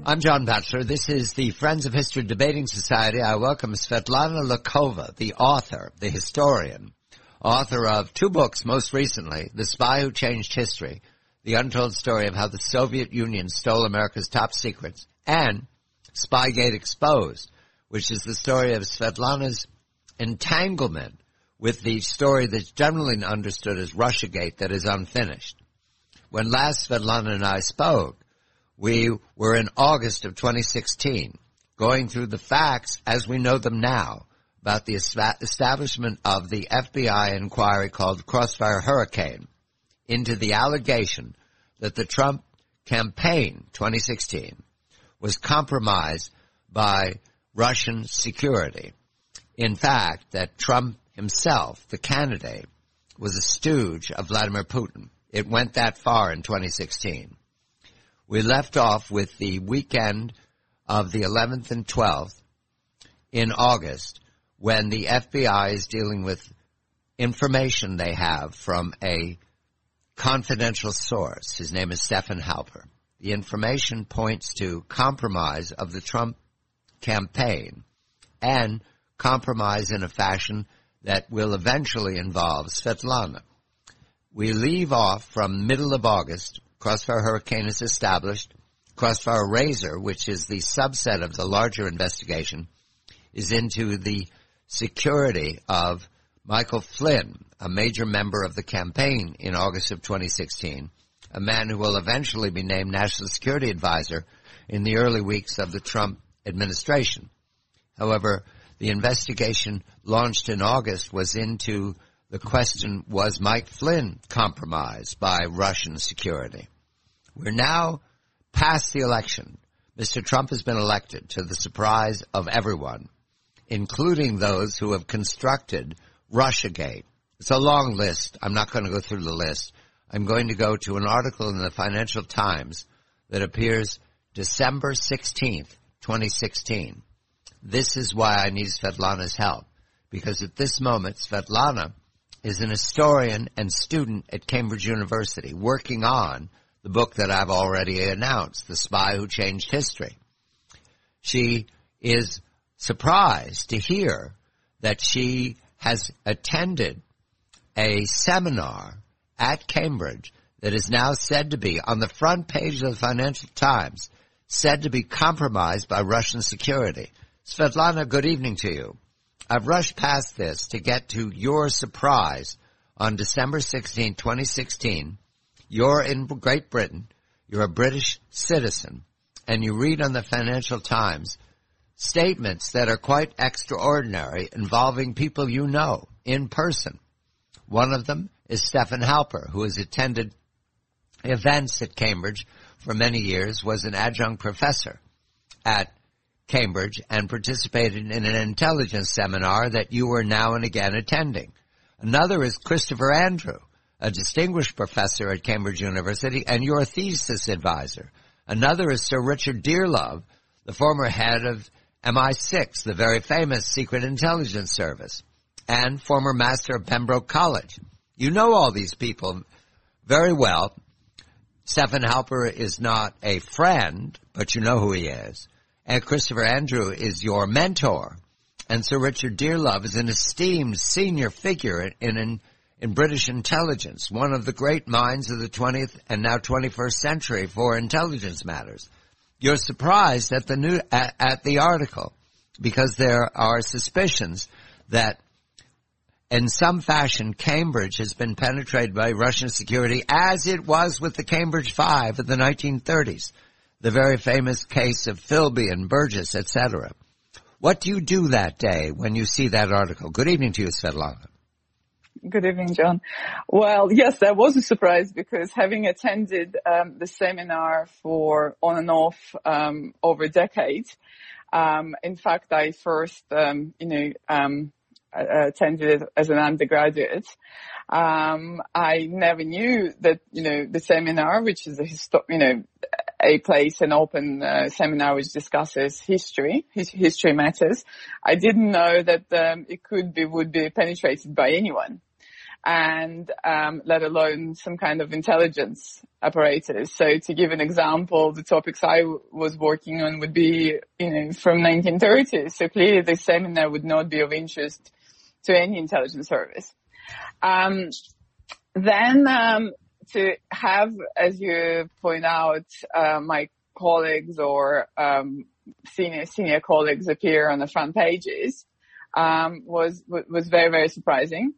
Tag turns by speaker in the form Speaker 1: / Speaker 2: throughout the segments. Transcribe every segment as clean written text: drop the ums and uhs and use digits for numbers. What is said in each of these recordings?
Speaker 1: I'm John Batchelor. This is the Friends of History Debating Society. I welcome Svetlana Lakova, the author, the historian, author of two books most recently, The Spy Who Changed History, The Untold Story of How the Soviet Union Stole America's Top Secrets, and Spygate Exposed, which is the story of Svetlana's entanglement with the story that's generally understood as Russiagate that is unfinished. When last Svetlana and I spoke, we were in August of 2016, going through the facts as we know them now about the establishment of the FBI inquiry called Crossfire Hurricane into the allegation that the Trump campaign 2016 was compromised by Russian security. In fact, that Trump himself, the candidate, was a stooge of Vladimir Putin. It went that far in 2016. We left off with the weekend of the 11th and 12th in August when the FBI is dealing with information they have from a confidential source. His name is Stefan Halper. The information points to compromise of the Trump campaign and compromise in a fashion that will eventually involve Svetlana. We leave off from middle of August. Crossfire Hurricane is established. Crossfire Razor, which is the subset of the larger investigation, is into the security of Michael Flynn, a major member of the campaign in August of 2016, a man who will eventually be named National Security Advisor in the early weeks of the Trump administration. However, the investigation launched in August was into the question, was Mike Flynn compromised by Russian security? We're now past the election. Mr. Trump has been elected to the surprise of everyone, including those who have constructed Russiagate. It's a long list. I'm not going to go through the list. I'm going to go to an article in the Financial Times that appears December 16th, 2016. This is why I need Svetlana's help, because at this moment, Svetlana is an historian and student at Cambridge University working on the book that I've already announced, The Spy Who Changed History. She is surprised to hear that she has attended a seminar at Cambridge that is now said to be, on the front page of the Financial Times, said to be compromised by Russian security. Svetlana, good evening to you. I've rushed past this to get to your surprise on December 16, 2016. You're in Great Britain. You're a British citizen. And you read on the Financial Times statements that are quite extraordinary involving people you know in person. One of them is Stefan Halper, who has attended events at Cambridge for many years, was an adjunct professor at Cambridge and participated in an intelligence seminar that you are now and again attending. Another is Christopher Andrew, a distinguished professor at Cambridge University and your thesis advisor. Another is Sir Richard Dearlove, the former head of MI6, the very famous secret intelligence service, and former master of Pembroke College. You know all these people very well. Stefan Halper is not a friend, but you know who he is. And Christopher Andrew is your mentor. And Sir Richard Dearlove is an esteemed senior figure in British intelligence, one of the great minds of the 20th and now 21st century for intelligence matters. You're surprised at the article because there are suspicions that in some fashion Cambridge has been penetrated by Russian security, as it was with the Cambridge Five of the 1930s. The very famous case of Philby and Burgess, etc. What do you do that day when you see that article? Good evening to you, Svetlana.
Speaker 2: Good evening, John. Well, yes, that was a surprise because having attended the seminar for on and off over a decade, in fact, I first, attended it as an undergraduate. I never knew that, the seminar, which is a place, an open seminar which discusses history matters. I didn't know that it would be penetrated by anyone. and let alone some kind of intelligence apparatus. So to give an example, the topics I was working on would be, from 1930s. So clearly the seminar would not be of interest to any intelligence service. Then to have, as you point out, my colleagues or senior colleagues appear on the front pages was very, very surprising.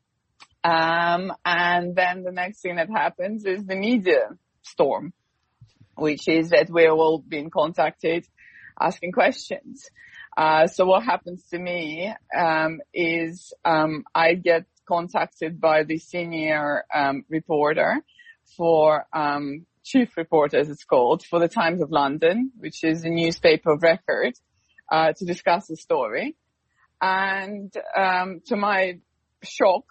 Speaker 2: And then the next thing that happens is the media storm, which is that we're all being contacted asking questions. So what happens to me is I get contacted by the senior reporter for chief reporter, as it's called, for the Times of London, which is a newspaper of record, to discuss the story. And to my shock,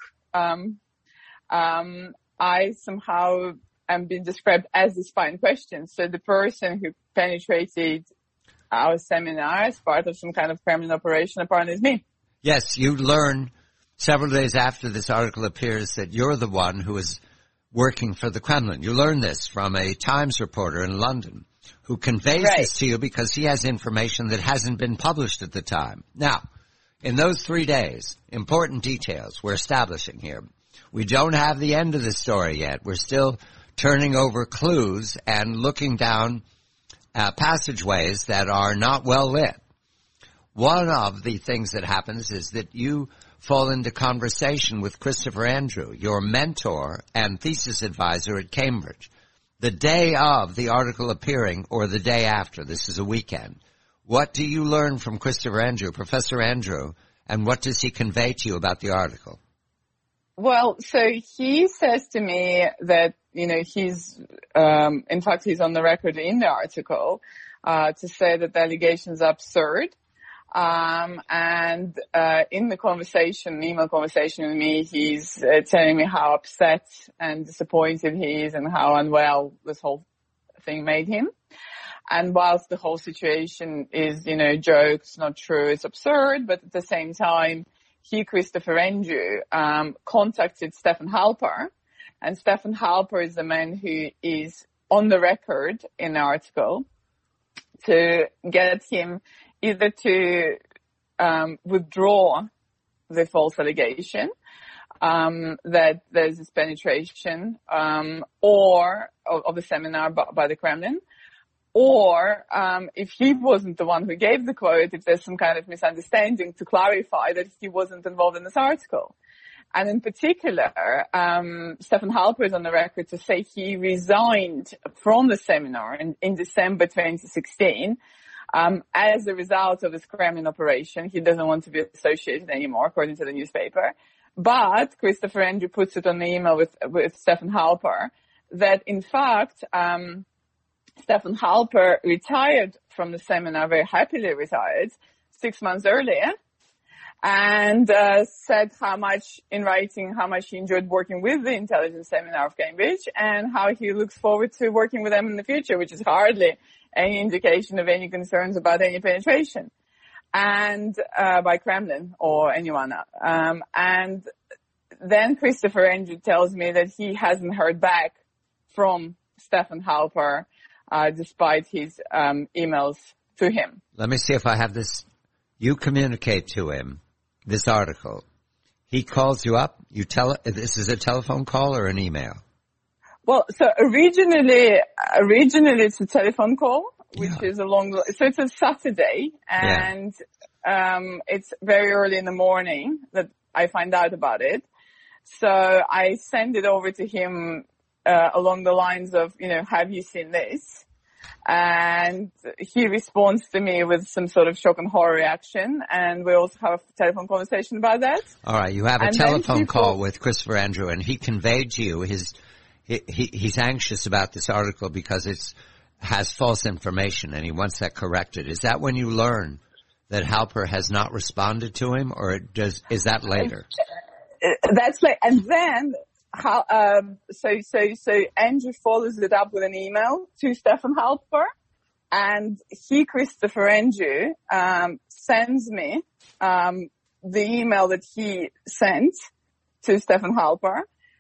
Speaker 2: I somehow am being described as the spy in question. So the person who penetrated our seminar as part of some kind of Kremlin operation apparently is me.
Speaker 1: Yes, you learn several days after this article appears that you're the one who is working for the Kremlin. You learn this from a Times reporter in London who conveys this to you because he has information that hasn't been published at the time. Now, in those 3 days, important details we're establishing here. We don't have the end of the story yet. We're still turning over clues and looking down passageways that are not well lit. One of the things that happens is that you fall into conversation with Christopher Andrew, your mentor and thesis advisor at Cambridge, the day of the article appearing or the day after. This is a weekend. What do you learn from Christopher Andrew, Professor Andrew, and what does he convey to you about the article?
Speaker 2: Well, so he says to me that, he's, in fact, he's on the record in the article, to say that the allegation is absurd. And in the conversation, email conversation with me, he's telling me how upset and disappointed he is and how unwell this whole thing made him. And whilst the whole situation is, jokes, not true, it's absurd, but at the same time, Christopher Andrew, contacted Stefan Halper, and Stefan Halper is the man who is on the record in the article to get him either to withdraw the false allegation that there's this penetration or of the seminar by the Kremlin, or if he wasn't the one who gave the quote, if there's some kind of misunderstanding, to clarify that he wasn't involved in this article. And in particular, Stefan Halper is on the record to say he resigned from the seminar in December 2016 as a result of this Kremlin operation. He doesn't want to be associated anymore, according to the newspaper. But Christopher Andrew puts it on the email with Stefan Halper that, in fact, Stefan Halper retired from the seminar, very happily retired, 6 months earlier, and said how much he enjoyed working with the intelligence seminar of Cambridge and how he looks forward to working with them in the future, which is hardly any indication of any concerns about any penetration and by Kremlin or anyone. And then Christopher Andrew tells me that he hasn't heard back from Stefan Halper despite his emails to him.
Speaker 1: Let me see if I have this. You communicate to him this article. He calls you up. You tell this is a telephone call or an email?
Speaker 2: Well, so originally it's a telephone call, which is so it's a Saturday, and it's very early in the morning that I find out about it. So I send it over to him along the lines of, have you seen this? And he responds to me with some sort of shock and horror reaction, and we also have a telephone conversation about that.
Speaker 1: All right, you have a telephone call with Christopher Andrew, and he conveyed to you he's anxious about this article because it has false information, and he wants that corrected. Is that when you learn that Halper has not responded to him, or is that later?
Speaker 2: That's like, and then. So Andrew follows it up with an email to Stefan Halper, and Christopher Andrew, sends me, the email that he sent to Stefan Halper.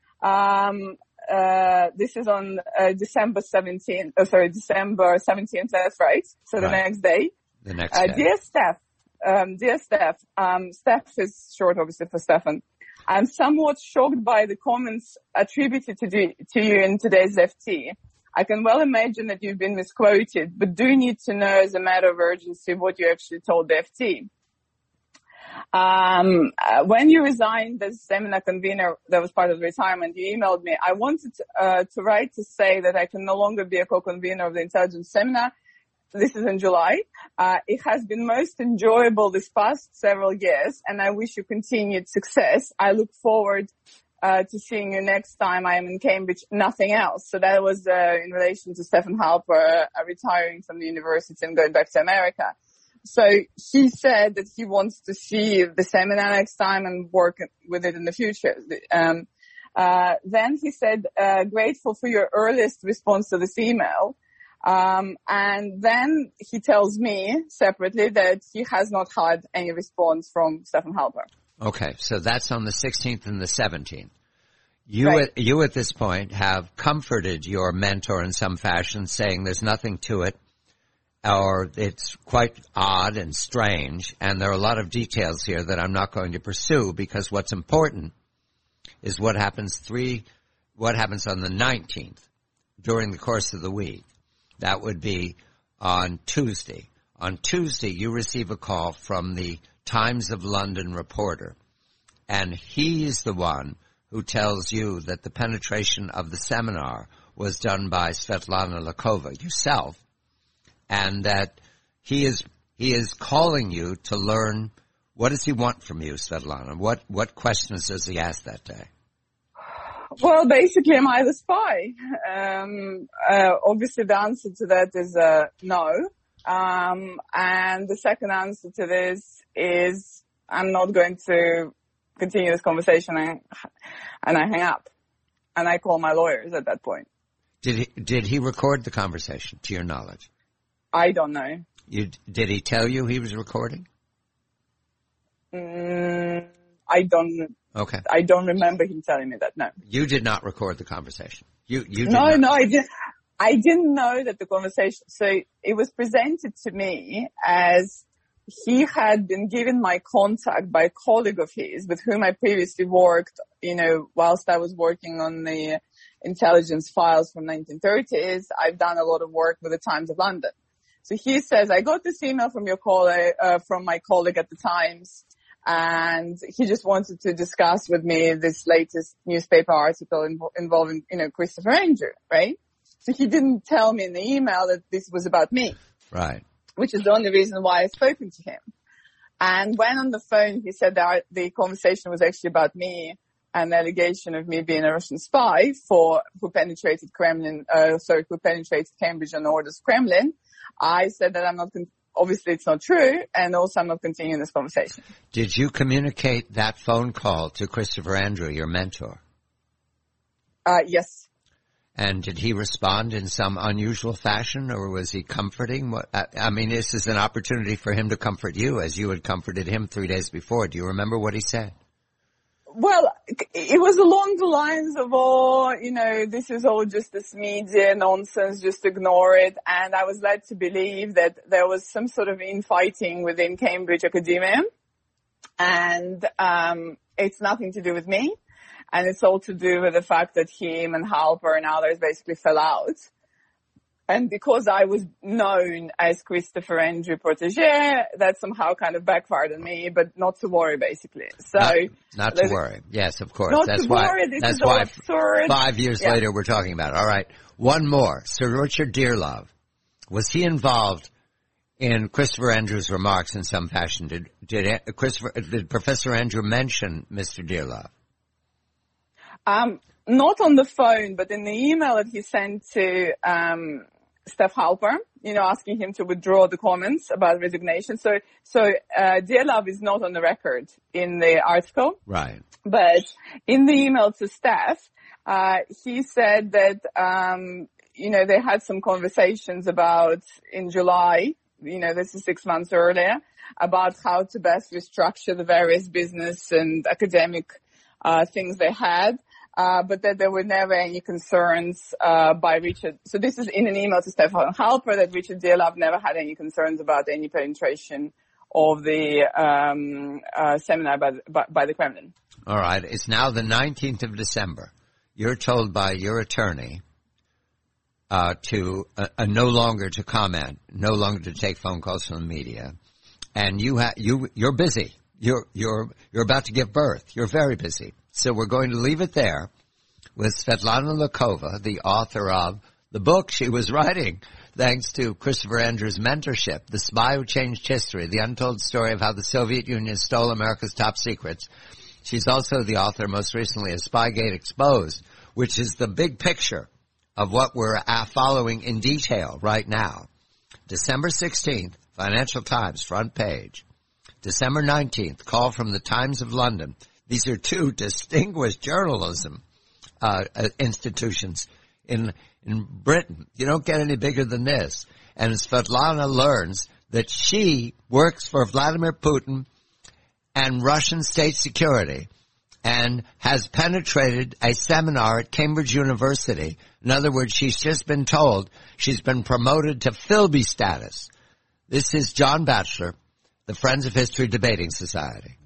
Speaker 2: This is on December 17th, that's right. So the next day.
Speaker 1: The next day.
Speaker 2: Dear Steph, Steph is short obviously for Stefan. I'm somewhat shocked by the comments attributed to you in today's FT. I can well imagine that you've been misquoted, but do need to know as a matter of urgency what you actually told the FT. When you resigned as seminar convener, that was part of the retirement, you emailed me. I wanted to write to say that I can no longer be a co-convener of the intelligence seminar. This is in July. It has been most enjoyable this past several years, and I wish you continued success. I look forward to seeing you next time I am in Cambridge, nothing else. So that was in relation to Stefan Halper retiring from the university and going back to America. So he said that he wants to see the seminar next time and work with it in the future. Then he said, grateful for your earliest response to this email. And then he tells me separately that he has not had any response from Stefan Halper.
Speaker 1: Okay, so that's on the 16th and the 17th.
Speaker 2: Right.
Speaker 1: You at this point have comforted your mentor in some fashion, saying there's nothing to it, or it's quite odd and strange, and there are a lot of details here that I'm not going to pursue, because what's important is what happens on the 19th during the course of the week. That would be on Tuesday. On Tuesday, you receive a call from the Times of London reporter, and he's the one who tells you that the penetration of the seminar was done by Svetlana Lakova, yourself, and that he is calling you to learn, what does he want from you, Svetlana? What questions does he ask that day?
Speaker 2: Well, basically, am I the spy? Obviously, the answer to that is no. And the second answer to this is I'm not going to continue this conversation, and I hang up. And I call my lawyers at that point.
Speaker 1: Did he record the conversation, to your knowledge?
Speaker 2: I don't know.
Speaker 1: Did he tell you he was recording?
Speaker 2: I don't.
Speaker 1: Okay.
Speaker 2: I don't remember him telling me that. No.
Speaker 1: You did not record the conversation. You did
Speaker 2: No,
Speaker 1: not.
Speaker 2: no, I didn't. I didn't know that the conversation. So it was presented to me as he had been given my contact by a colleague of his with whom I previously worked, whilst I was working on the intelligence files from 1930s. I've done a lot of work with the Times of London. So he says, I got this email from from my colleague at the Times, and he just wanted to discuss with me this latest newspaper article involving, Christopher Andrew, right? So he didn't tell me in the email that this was about me.
Speaker 1: Right.
Speaker 2: Which is the only reason why I've spoken to him. And when on the phone he said that the conversation was actually about me and the allegation of me being a Russian spy who penetrated Cambridge on orders of Kremlin, I said that obviously it's not true, and also I'm not continuing this conversation.
Speaker 1: Did you communicate that phone call to Christopher Andrew, your mentor?
Speaker 2: Yes.
Speaker 1: And did he respond in some unusual fashion, or was he comforting? This is an opportunity for him to comfort you as you had comforted him 3 days before. Do you remember what he said?
Speaker 2: Well, it was along the lines of, this is all just this media nonsense, just ignore it. And I was led to believe that there was some sort of infighting within Cambridge Academia. And it's nothing to do with me. And it's all to do with the fact that him and Halper and others basically fell out. And because I was known as Christopher Andrew protege, that somehow kind of backfired on me, but not to worry, basically. So
Speaker 1: not to worry. Yes, of course.
Speaker 2: Not
Speaker 1: that's
Speaker 2: to
Speaker 1: why,
Speaker 2: worry. This
Speaker 1: that's
Speaker 2: is
Speaker 1: why
Speaker 2: all absurd.
Speaker 1: 5 years later we're talking about it. All right. One more. Sir Richard Dearlove. Was he involved in Christopher Andrew's remarks in some fashion? Did Professor Andrew mention Mr. Dearlove?
Speaker 2: Not on the phone, but in the email that he sent to Steph Halper, asking him to withdraw the comments about resignation. So Dearlove is not on the record in the article.
Speaker 1: Right.
Speaker 2: But in the email to Steph, he said that, they had some conversations about in July, this is 6 months earlier, about how to best restructure the various business and academic things they had. But that there were never any concerns by Richard. So this is in an email to Stefan Halper, that Richard Dearlove never had any concerns about any penetration of the seminar by the Kremlin.
Speaker 1: All right. It's now the 19th of December. You're told by your attorney to no longer to comment, no longer to take phone calls from the media, and you're busy. You're about to give birth. You're very busy. So we're going to leave it there with Svetlana Lakova, the author of the book she was writing thanks to Christopher Andrews' mentorship, The Spy Who Changed History, the untold story of how the Soviet Union stole America's top secrets. She's also the author, most recently, of Spygate Exposed, which is the big picture of what we're following in detail right now. December 16th, Financial Times, front page. December 19th, call from the Times of London. These are two distinguished journalism institutions in Britain. You don't get any bigger than this. And Svetlana learns that she works for Vladimir Putin and Russian state security and has penetrated a seminar at Cambridge University. In other words, she's just been told she's been promoted to Philby status. This is John Batchelor, the Friends of History Debating Society.